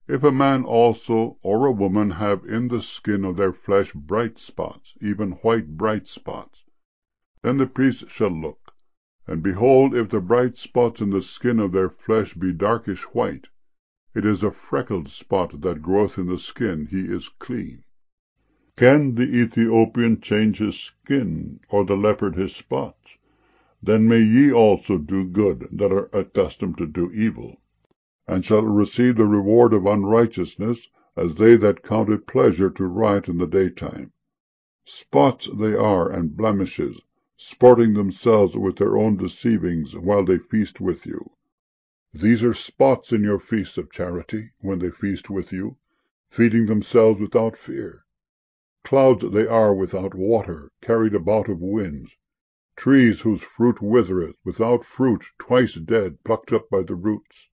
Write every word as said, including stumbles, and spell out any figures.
If a man also or a woman have in the skin of their flesh bright spots, even white bright spots, then the priest shall look, and behold, if the bright spots in the skin of their flesh be darkish white, it is a freckled spot that groweth in the skin, he is clean. Can the Ethiopian change his skin, or the leopard his spots? Then may ye also do good that are accustomed to do evil, and shall receive the reward of unrighteousness, as they that count it pleasure to riot in the daytime. Spots they are, and blemishes, sporting themselves with their own deceivings while they feast with you. These are spots in your feasts of charity, when they feast with you, feeding themselves without fear. Clouds they are without water, carried about of winds, trees whose fruit withereth, without fruit, twice dead, plucked up by the roots.